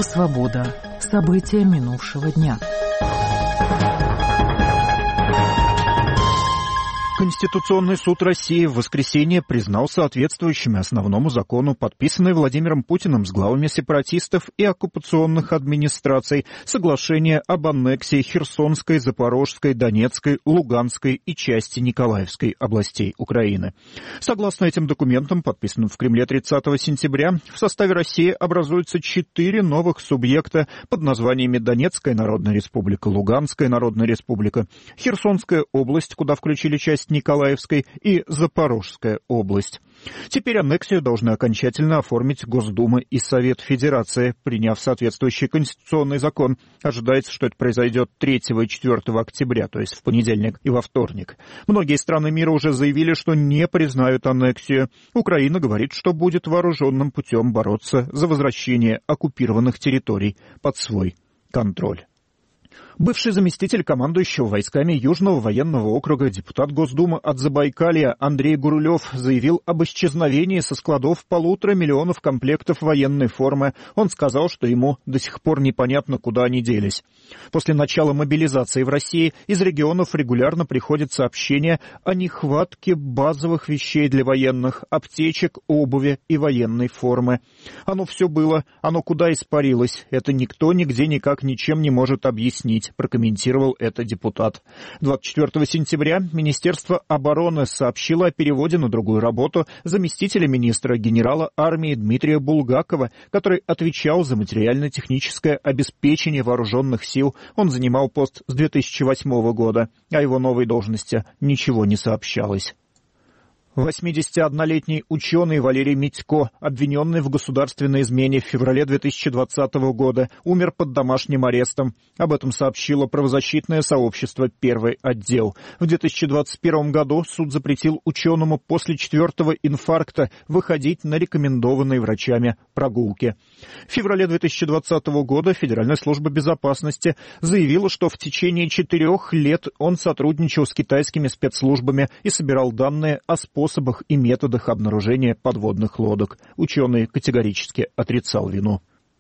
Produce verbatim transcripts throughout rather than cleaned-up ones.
Радио «Свобода». События минувшего дня. Конституционный суд России в воскресенье признал соответствующими основному закону, подписанный Владимиром Путиным с главами сепаратистов и оккупационных администраций, соглашение об аннексии Херсонской, Запорожской, Донецкой, Луганской и части Николаевской областей Украины. Согласно этим документам, подписанным в Кремле тридцатого сентября, в составе России образуются четыре новых субъекта под названиями Донецкая Народная Республика, Луганская Народная Республика, Херсонская область, куда включили часть Николаевской, и Запорожская область. Теперь аннексию должны окончательно оформить Госдума и Совет Федерации, приняв соответствующий конституционный закон. Ожидается, что это произойдет третьего и четвёртого октября, то есть в понедельник и во вторник. Многие страны мира уже заявили, что не признают аннексию. Украина говорит, что будет вооруженным путем бороться за возвращение оккупированных территорий под свой контроль. Бывший заместитель командующего войсками Южного военного округа, депутат Госдумы от Забайкалья Андрей Гурулев заявил об исчезновении со складов полутора миллионов комплектов военной формы. Он сказал, что ему до сих пор непонятно, куда они делись. После начала мобилизации в России из регионов регулярно приходят сообщения о нехватке базовых вещей для военных, аптечек, обуви и военной формы. Оно все было, оно куда испарилось, это никто нигде никак ничем не может объяснить, прокомментировал это депутат. двадцать четвёртого сентября Министерство обороны сообщило о переводе на другую работу заместителя министра генерала армии Дмитрия Булгакова, который отвечал за материально-техническое обеспечение вооруженных сил. Он занимал пост с две тысячи восьмого года. О его новой должности ничего не сообщалось. восьмидесятиоднолетний ученый Валерий Митько, обвиненный в государственной измене в феврале две тысячи двадцатого года, умер под домашним арестом. Об этом сообщило правозащитное сообщество «Первый отдел». В две тысячи двадцать первом году суд запретил ученому после четвертого инфаркта выходить на рекомендованные врачами прогулки. В феврале две тысячи двадцатого года Федеральная служба безопасности заявила, что в течение четырех лет он сотрудничал с китайскими спецслужбами и собирал данные о способах способах и методах обнаружения подводных лодок. Ученый категорически отрицал вину.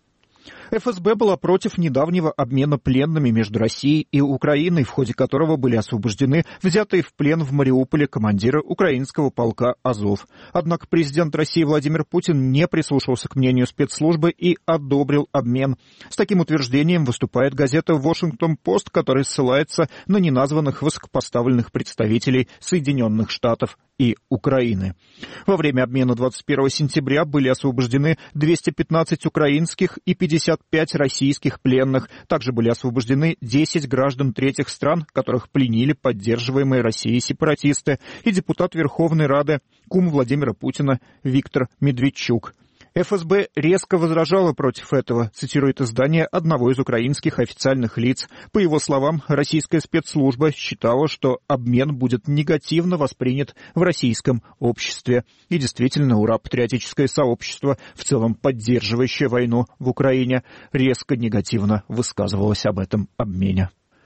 эф эс бэ была против недавнего обмена пленными между Россией и Украиной, в ходе которого были освобождены взятые в плен в Мариуполе командиры украинского полка «Азов». Однако президент России Владимир Путин не прислушался к мнению спецслужбы и одобрил обмен. С таким утверждением выступает газета «Вашингтон-Пост», которая ссылается на неназванных высокопоставленных представителей Соединенных Штатов и Украины. Во время обмена двадцать первого сентября были освобождены двести пятнадцать украинских и пятьдесят пять российских пленных. Также были освобождены десять граждан третьих стран, которых пленили поддерживаемые Россией сепаратисты, и депутат Верховной Рады, кум Владимира Путина Виктор Медведчук. эф эс бэ резко возражала против этого, цитирует издание одного из украинских официальных лиц. По его словам, российская спецслужба считала, что обмен будет негативно воспринят в российском обществе. И действительно, ура-патриотическое сообщество, в целом поддерживающее войну в Украине, резко негативно высказывалось об этом обмене.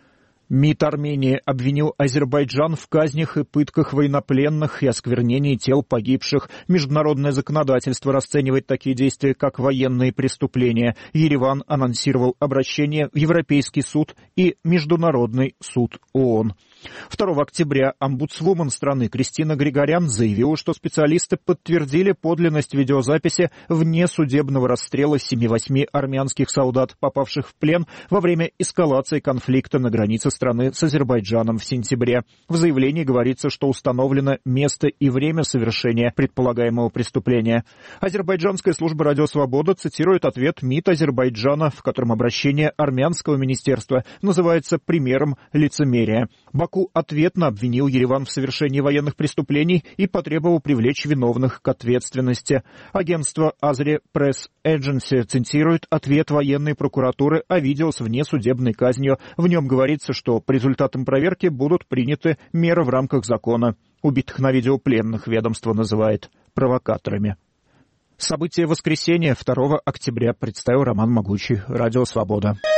МИД Армении обвинил Азербайджан в казнях и пытках военнопленных и осквернении тел погибших. Международное законодательство расценивает такие действия как военные преступления. Ереван анонсировал обращение в Европейский суд и Международный суд ООН. второго октября омбудсвумен страны Кристина Григорян заявила, что специалисты подтвердили подлинность видеозаписи внесудебного расстрела семи-восьми армянских солдат, попавших в плен во время эскалации конфликта на границе страны с Азербайджаном в сентябре. В заявлении говорится, что установлено место и время совершения предполагаемого преступления. Азербайджанская служба «Радио Свобода» цитирует ответ МИД Азербайджана, в котором обращение армянского министерства называется примером лицемерия. Баку ответно обвинил Ереван в совершении военных преступлений и потребовал привлечь виновных к ответственности. Агентство Azeri Press Agency цитирует ответ военной прокуратуры о видео с внесудебной казнью. В нем говорится, что по результатам проверки будут приняты меры в рамках закона. Убитых на видео пленных ведомство называет провокаторами. События воскресенья второго октября представил Роман Могучий. Радио Свобода.